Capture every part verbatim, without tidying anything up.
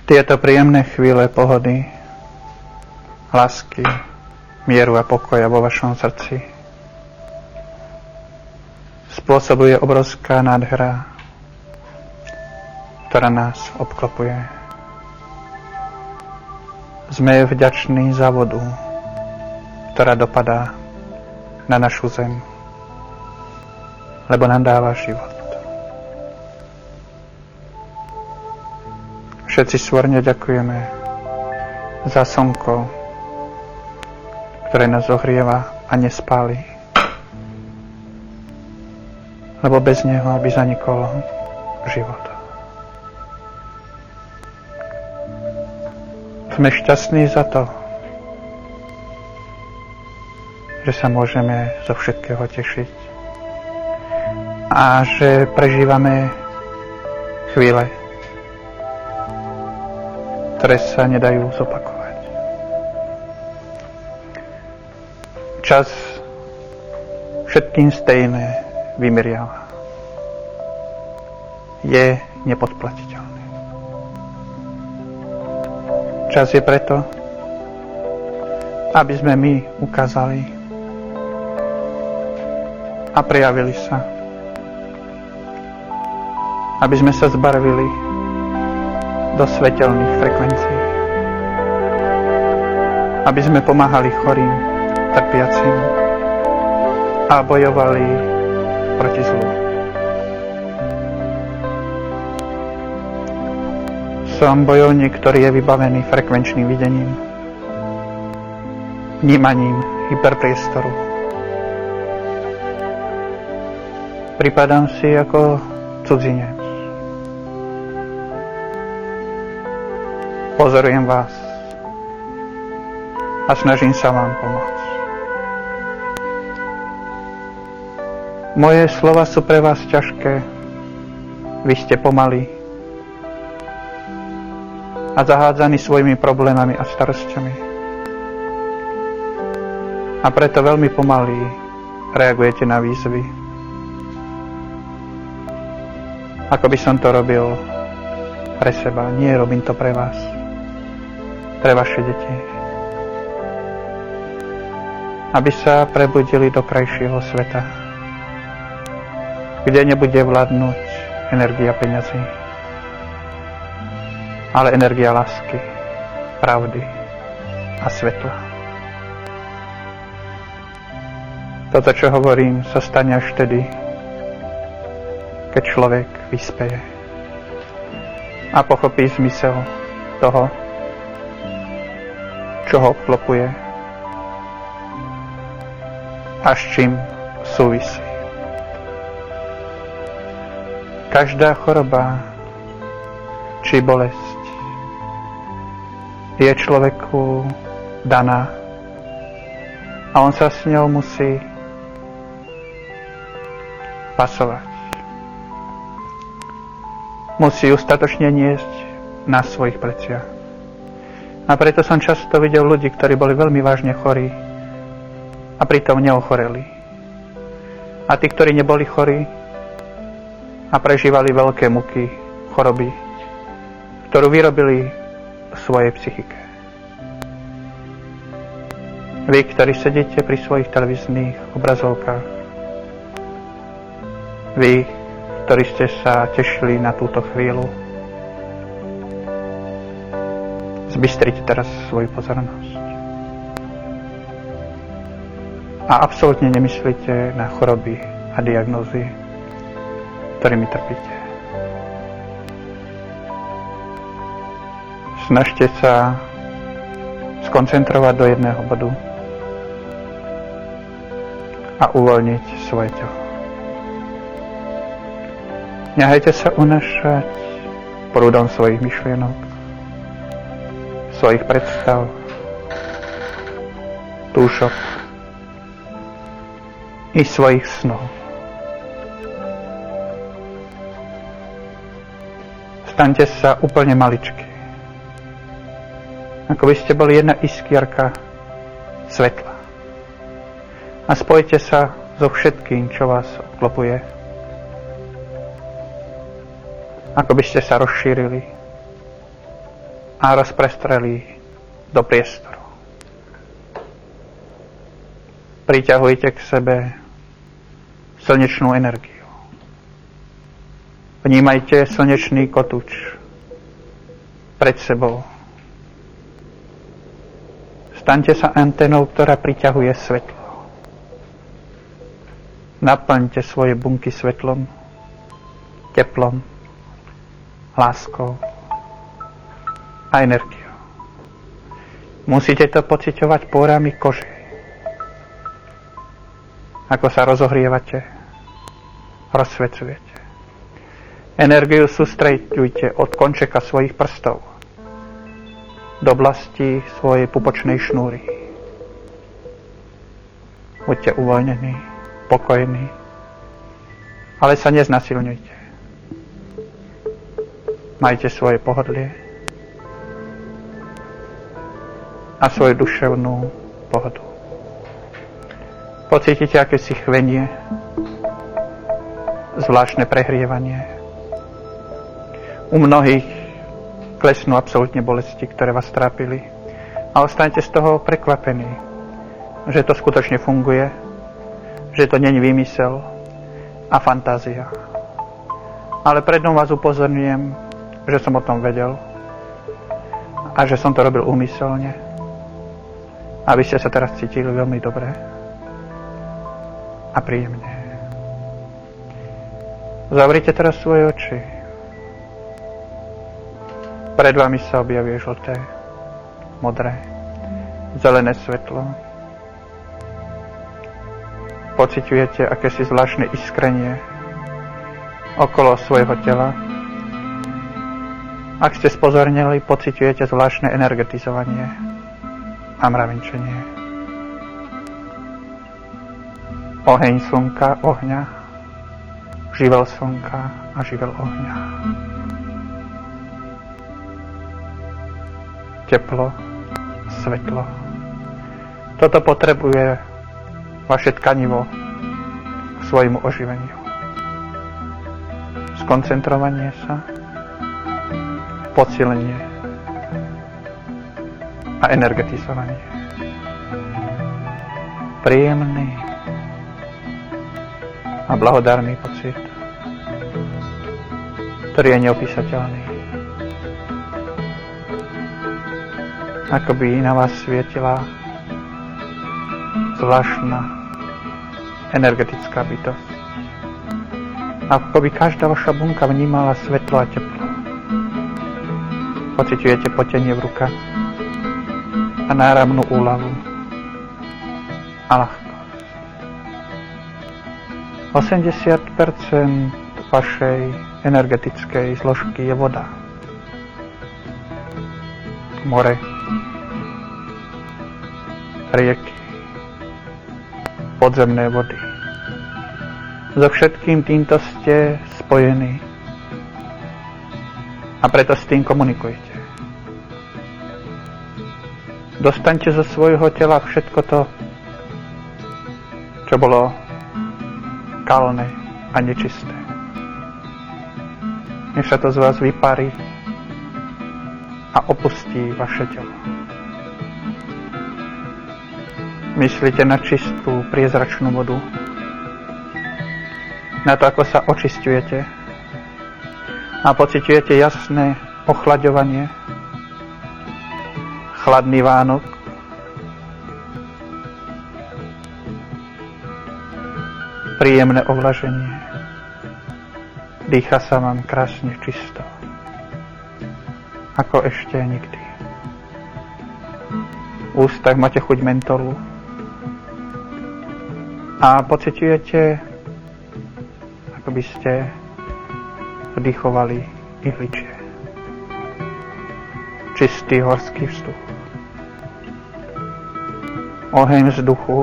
Tieto príjemné chvíle pohody, lásky, mieru a pokoja vo vašom srdci spôsobuje obrovská nádhera, ktorá nás obklopuje. Sme vďační za vodu, ktorá dopadá na našu zem, lebo nám dáva život. Všetci svorne ďakujeme za slnko, ktoré nás zohrieva a nespáli, lebo bez neho by zanikol život. Sme šťastní za to, že sa môžeme zo všetkého tešiť a že prežívame chvíle, ktoré sa nedajú zopakovať. Čas všetkým stejné vymeriava. Je nepodplatiteľný. Čas je preto, aby sme my ukázali a prejavili sa. Aby sme sa zbarvili do svetelných frekvencií. Aby sme pomáhali chorým, trpiacim a bojovali proti zlu. Som bojovník, ktorý je vybavený frekvenčným videním, vnímaním hyperpriestoru. Pripadám si ako cudzinec. Pozorujem vás a snažím sa vám pomôcť. Moje slova sú pre vás ťažké, vy ste pomalí a zahádzaní svojimi problémami a starosťami. A preto veľmi pomalí reagujete na výzvy. Ako by som to robil pre seba, nie robím to pre vás. Pre vaše deti. Aby sa prebudili do krajšieho sveta, kde nebude vládnuť energia peňazí, ale energia lásky, pravdy a svetla. Toto, čo hovorím, sa stane až vtedy, keď človek vyspeje a pochopí zmysel toho, čo ho obklopuje a s čím súvisí. Každá choroba či bolesť je človeku daná a on sa s ňou musí pasovať. Musí ju statočne niesť na svojich pleciach. A preto som často videl ľudí, ktorí boli veľmi vážne chorí a pritom neochoreli. A tí, ktorí neboli chorí a prežívali veľké muky choroby, ktorú vyrobili v svojej psychike. Vy, ktorí sedíte pri svojich televíznych obrazovkách, vy, ktorí ste sa tešili na túto chvíľu, zbystrite teraz svoju pozornosť. A absolútne nemyslíte na choroby a diagnózy, ktorými trpíte. Snažte sa skoncentrovať do jedného bodu a uvoľniť svoje telo. Nechajte sa unášať prúdom svojich myšlienok, svojich predstav, túžob i svojich snov. Staňte sa úplne maličky, ako by ste boli jedna iskierka svetla. A spojite sa so všetkým, čo vás obklopuje. Ako by ste sa rozšírili a rozprestrelí do priestoru. Priťahujte k sebe slnečnú energiu. Vnímajte slnečný kotúč pred sebou. Staňte sa anténou, ktorá priťahuje svetlo. Naplňte svoje bunky svetlom, teplom, láskou a energiou. Musíte to pociťovať pórami kože. Ako sa rozohrievate, rozsvecujete. Energiu sústreďujte od končeka svojich prstov do oblasti svojej pupočnej šnúry. Buďte uvoľnení, pokojní, ale sa neznasilňujte. Majte svoje pohodlie a svoju duševnú pohodu. Pocítite akési chvenie, zvláštne prehrievanie. U mnohých klesnú absolútne bolesti, ktoré vás trápili, a ostanete z toho prekvapení, že to skutočne funguje, že to nie je výmysel a fantázia. Ale prednom vás upozorňujem, že som o tom vedel a že som to robil úmyselne, aby ste sa teraz cítili veľmi dobre a príjemne. Zavrite teraz svoje oči. Pred vami sa objavuje žlté, modré, zelené svetlo. Pociťujete akési zvláštne iskrenie okolo svojho tela. Ak ste spozornili, pociťujete zvláštne energetizovanie a mravenčenie. Oheň slnka, ohňa, živel slnka a živel ohňa. Teplo, svetlo. Toto potrebuje vaše tkanivo k svojmu oživeniu. Skoncentrovanie sa, posilenie a energetizovanie. Príjemný a blahodárny pocit, ktorý je neopísateľný. Ako by na vás svietila zvláštna energetická bytosť. Ako by každá vaša bunka vnímala svetlo a teplo. Pociťujete potenie v rukách a náramnú úľavu a ľahkosť. osemdesiat percent vašej energetickej zložky je voda. More, rieky, podzemné vody. So všetkým týmto ste spojení a preto s tým komunikujete. Dostaňte zo svojho tela všetko to, čo bolo kalné a nečisté. Nech sa to z vás vyparí a opustí vaše telo. Myslíte na čistú, priezračnú vodu, na to, ako sa očisťujete a pociťujete jasné ochlaďovanie, chladný Vánok, príjemné ovlaženie, dýcha sa vám krásne čisto, ako ešte nikdy. V ústach máte chuť mentolu a pociťujete, ako by ste vdychovali ihličie. Čistý horský vzduch. Oheň vzduchu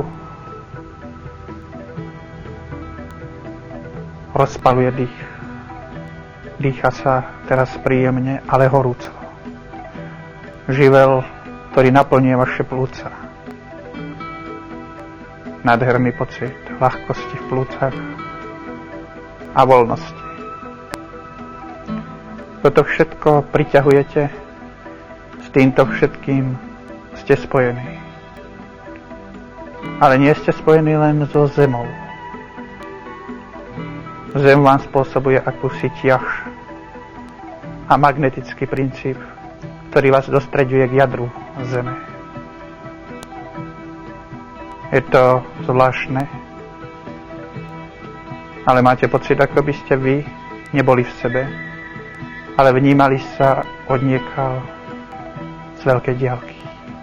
rozpaluje dých. Dýcha sa teraz príjemne, ale horúco. Živel, ktorý naplňuje vaše plúca. Nádherný pocit ľahkosti v plúcach a voľnosti. Toto všetko priťahujete S týmto všetkým ste spojení. Ale nie ste spojení len so zemou. Zem vám spôsobuje akúsi ťaž a magnetický princíp, ktorý vás dostreďuje k jadru zeme. Je to zvláštne, ale máte pocit, ako by ste vy neboli v sebe, ale vnímali sa odniekal z veľkej diaľky.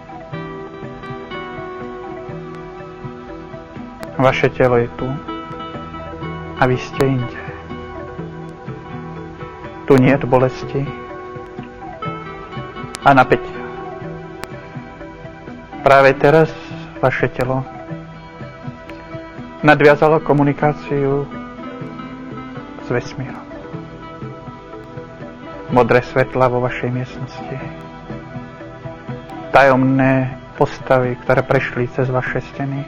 Vaše telo je tu a vy ste inde. Tu nie je bolesti a napätia. Práve teraz vaše telo nadviazalo komunikáciu s vesmírom. Modré svetla vo vašej miestnosti. Tajomné postavy, ktoré prešli cez vaše steny.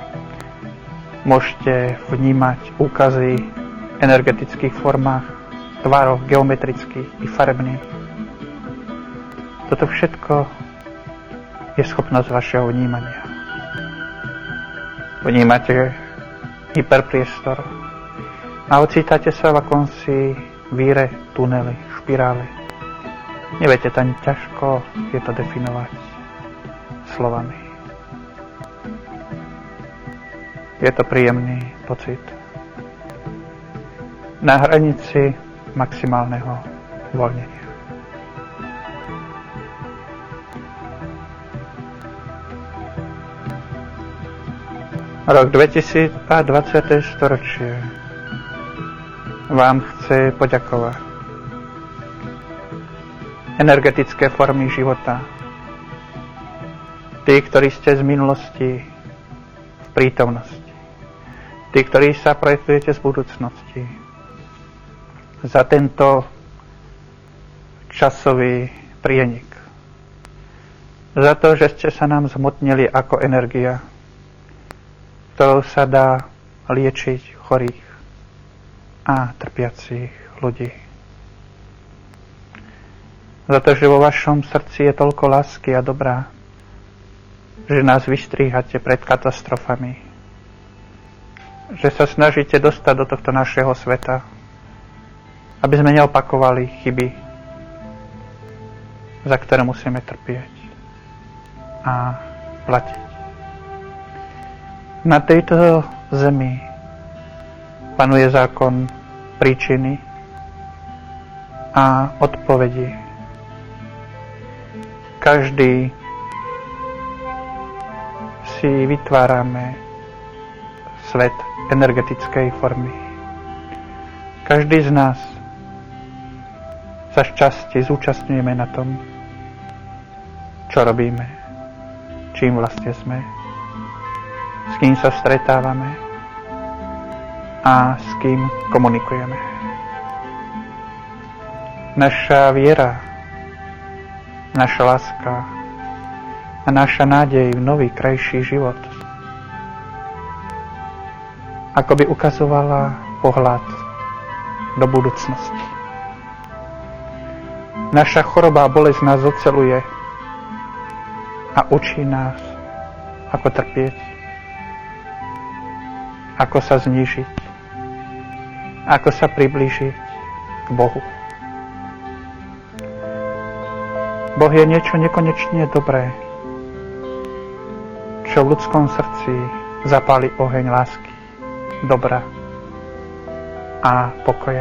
Môžete vnímať úkazy v energetických formách, tvároch geometrických i farebných. Toto všetko je schopnosť vašeho vnímania. Vnímate hyperpriestor a ocítate sa v akomsi víre, tunely, špirály. Neviete tam ťažko je to definovať slovami. Je to príjemný pocit. Na hranici maximálneho uvoľnenia. Rok dvetisícdvadsate storočie vám chce poďakovať. Energetické formy života. Tí, ktorí ste z minulosti v prítomnosti. Tí, ktorí sa projektujete z budúcnosti. Za tento časový prienik. Za to, že ste sa nám zmotnili ako energia, ktorou sa dá liečiť chorých a trpiacich ľudí. Za to, že vo vašom srdci je toľko lásky a dobrá, že nás vystríhate pred katastrofami, že sa snažíte dostať do tohto našeho sveta, aby sme neopakovali chyby, za ktoré musíme trpieť a platiť. Na tejto zemi panuje zákon príčiny a odpovedí. Každý si vytvárame svet energetickej formy. Každý z nás sa šťastie zúčastňujeme na tom, čo robíme, čím vlastne sme, s kým sa stretávame a s kým komunikujeme. Naša viera, naša láska a naša nádej v nový, krajší život ako by ukazovala pohľad do budúcnosti. Naša choroba a bolesť nás oceluje a učí nás, ako trpieť, ako sa znížiť, ako sa priblížiť k Bohu. Boh je niečo nekonečne dobré, čo v ľudskom srdci zapáli oheň lásky, dobra a pokoja.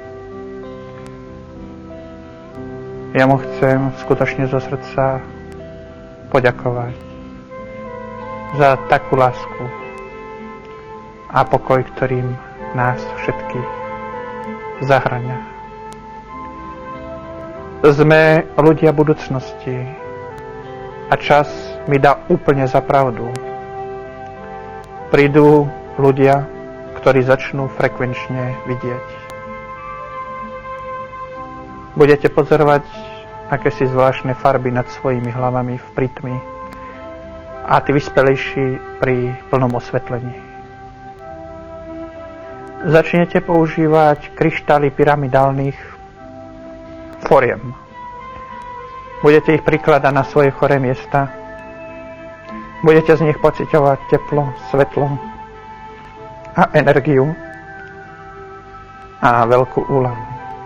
Ja mu chcem skutočne zo srdca poďakovať za takú lásku a pokoj, ktorým nás všetkých zahŕňa. Sme ľudia budúcnosti a čas mi dá úplne za pravdu. Prídu ľudia, ktorí začnú frekvenčne vidieť. Budete pozorovať akési zvláštne farby nad svojimi hlavami v prítmi a tí vyspelejší pri plnom osvetlení. Začnete používať kryštály pyramidálnych foriem. Budete ich prikladať na svoje choré miesta. Budete z nich pociťovať teplo, svetlo a energiu a veľkú úľavu.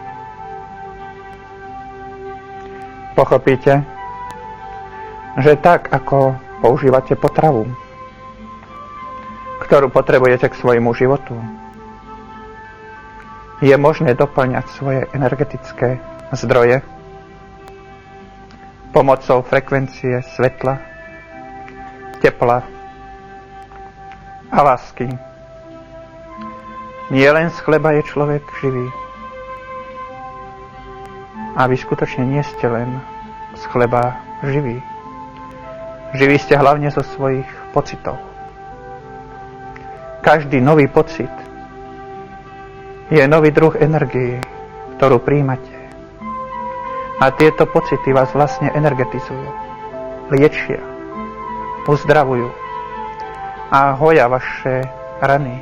Pochopíte, že tak ako používate potravu, ktorú potrebujete k svojmu životu, je možné doplňať svoje energetické zdroje pomocou frekvencie svetla, tepla a lásky. Nie len z chleba je človek živý. A vy skutočne nie ste len z chleba živí. Živí ste hlavne zo svojich pocitov. Každý nový pocit je nový druh energie, ktorú príjmate. A tieto pocity vás vlastne energetizujú, liečia, uzdravujú a hoja vaše rany.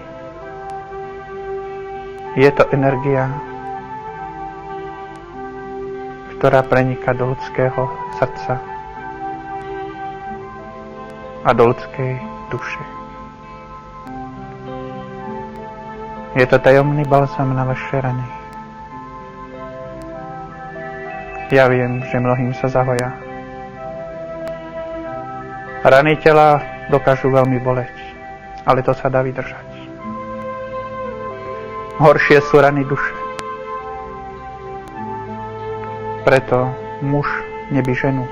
Je to energia, ktorá preniká do ľudského srdca a do ľudskej duše. Je to tajomný balzam na vaše rany. Ja viem, že mnohým sa zahoja. Rany tela dokážu veľmi boleť, ale to sa dá vydržať. Horšie sú rany duše. Preto muž nebí ženu.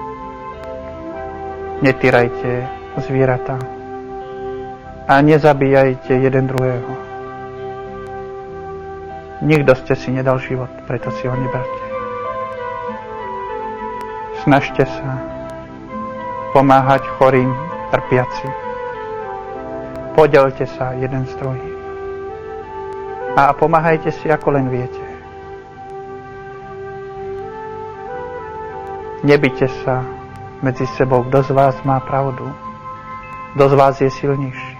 Netýrajte zvieratá a nezabíjajte jeden druhého. Nikto ste si nedal život, preto si ho neberte. Snažte sa pomáhať chorým, trpiacim. Podelte sa jeden s druhým. A pomáhajte si, ako len viete. Nebite sa medzi sebou, kto z vás má pravdu, kto z vás je silnejší.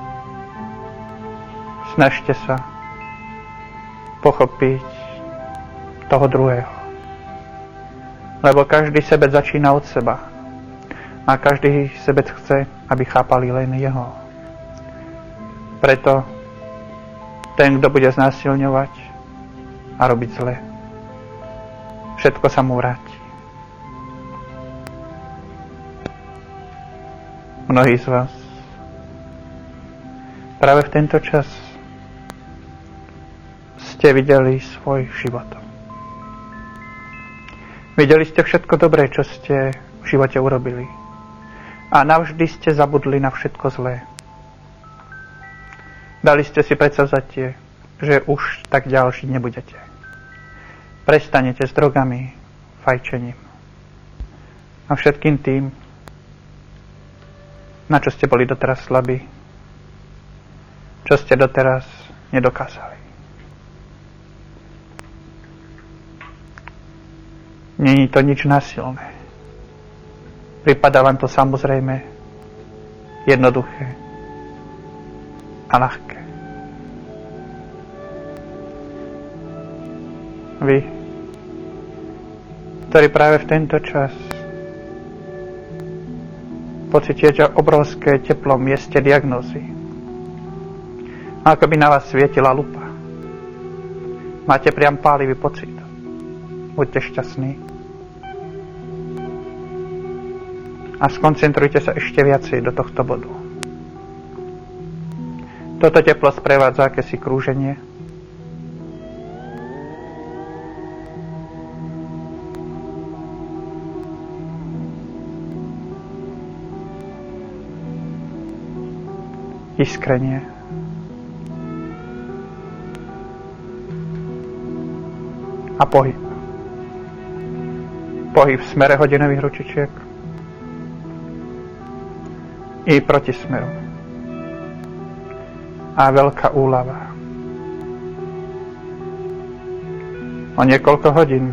Snažte sa pochopiť toho druhého. Lebo každý sebec začína od seba. A každý sebec chce, aby chápali len jeho. Preto ten, kto bude znásilňovať a robiť zle, všetko sa mu vráti. Mnohí z vás práve v tento čas ste videli svoj život. Videli ste všetko dobré, čo ste v živote urobili. A navždy ste zabudli na všetko zlé. Dali ste si predsavzatie, že už tak ďalej žiť nebudete. Prestanete s drogami, fajčením a všetkým tým, na čo ste boli doteraz slabí, čo ste doteraz nedokázali. Není to nič násilné. Pripadá vám to samozrejme, jednoduché a ľahké. Vy, ktorí práve v tento čas pociťujete obrovské teplo v mieste diagnózy, ako by na vás svietila lupa. Máte priam pálivý pocit. Buďte šťastní. A skoncentrujte sa ešte viacej do tohto bodu. Toto teplo sprevádza akési krúženie. Iskrenie. A pohyb. Pohyb v smere hodinových ručičiek i proti smeru. A veľká úľava. O niekoľko hodín,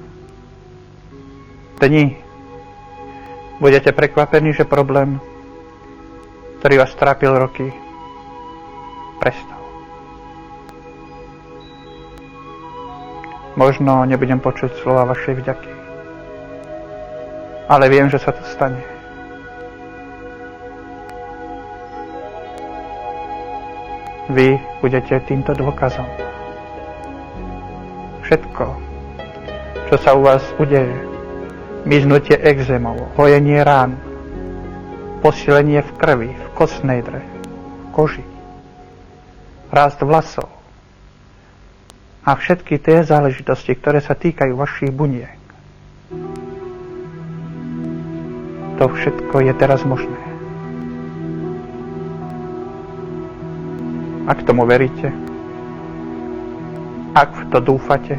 dní, budete prekvapení, že problém, ktorý vás trápil roky, prestal. Možno nebudem počuť slova vašej vďaky. ale viem, že sa to stane. Vy budete týmto dôkazom. Všetko, čo sa u vás udeje, miznutie ekzémov, hojenie rán, posilenie v krvi, v kostnej dre, v koži, rast vlasov a všetky tie záležitosti, ktoré sa týkajú vašich buniek. To všetko je teraz možné. Ak tomu veríte, ak v to dúfate,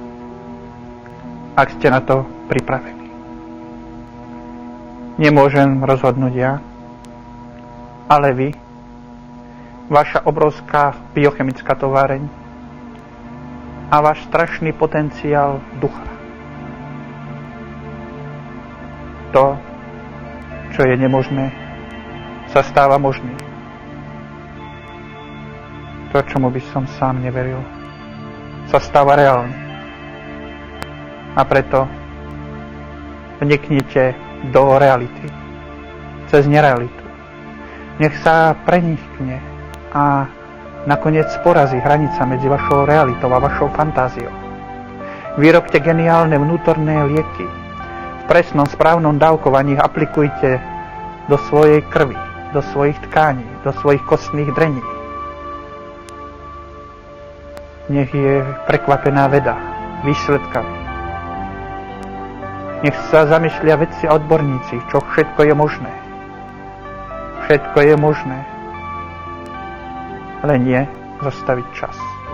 ak ste na to pripravení. Nemôžem rozhodnúť ja, ale vy, vaša obrovská biochemická továreň a váš strašný potenciál ducha. To, čo je nemožné, sa stáva možným. To, čomu by som sám neveril, sa stáva reálne. A preto vniknite do reality, cez nerealitu. Nech sa prenikne a nakoniec porazí hranica medzi vašou realitou a vašou fantáziou. Vyrobte geniálne vnútorné lieky. V presnom, správnom dávkovaní ich aplikujte do svojej krvi, do svojich tkání, do svojich kostných drení. Nech je prekvapená veda výsledkami. Nech sa zamyslia vedci a odborníci, čo všetko je možné. Všetko je možné. Len nie zastaviť čas.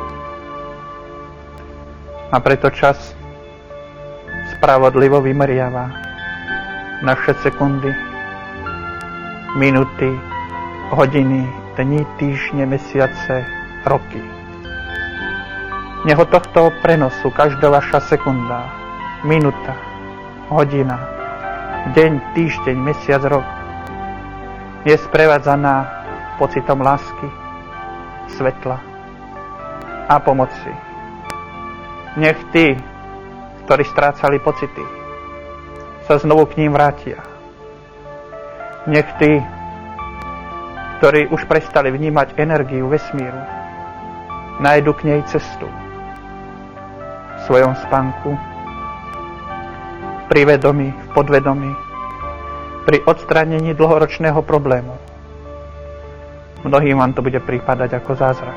A preto čas spravodlivo vymeriava naše sekundy, minúty, hodiny, dni, týždne, mesiace, roky. Nech od tohto prenosu každá vaša sekunda, minúta, hodina, deň, týždeň, mesiac, rok je sprevádzaná pocitom lásky, svetla a pomoci. Nech tí, ktorí strácali pocity, sa znovu k ním vrátia. Nech tí, ktorí už prestali vnímať energiu vesmíru, nájdu k nej cestu v svojom spánku, pri vedomí, v podvedomí, pri odstránení dlhoročného problému. Mnohým vám to bude prípadať ako zázrak.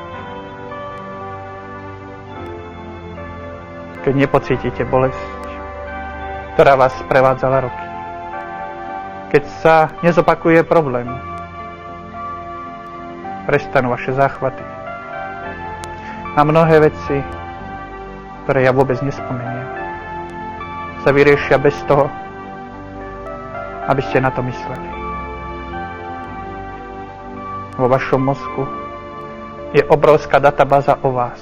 Keď nepocítite bolesť, ktorá vás prevádzala roky. Keď sa nezopakuje problém, prestanú vaše záchvaty. A mnohé veci, ktoré ja vôbec nespomeniem, sa vyriešia bez toho, aby ste na to mysleli. Vo vašom mozgu je obrovská databáza o vás.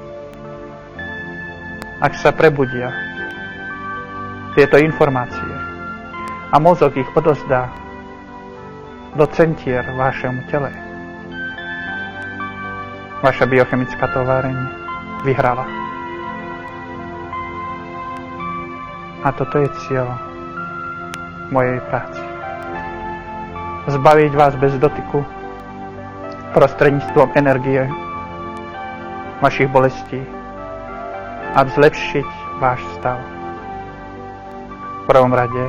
Ak sa prebudia tieto informácie a mozog ich odozdá do centier v vašom tele, vaša biochemická továreň vyhrala. A toto je cieľ mojej práce. Zbaviť vás bez dotyku prostredníctvom energie vašich bolestí a zlepšiť váš stav. V prvom rade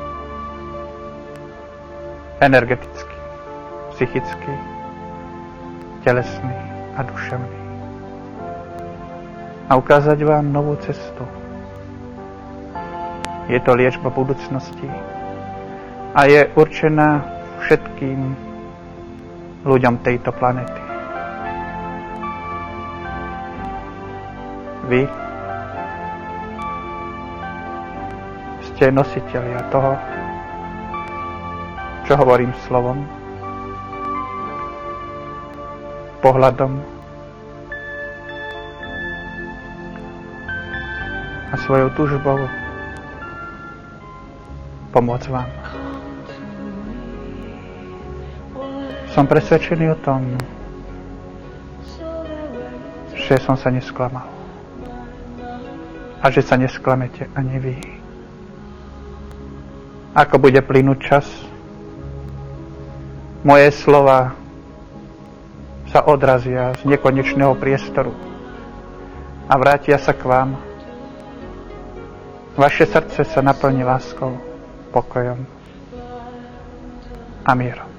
energetický, psychický, telesný a duševný. A ukázať vám novú cestu. Je to liečba budúcnosti a je určená všetkým ľuďom tejto planety. Vy ste nositelia toho, čo hovorím slovom, pohľadom a svojou túžbou pomôcť vám. Som presvedčený o tom, že som sa nesklamal. A že sa nesklamete ani vy. ako bude plynúť čas, moje slova sa odrazia z nekonečného priestoru a vrátia sa k vám. Vaše srdce sa naplní láskou, pokojom a mierom.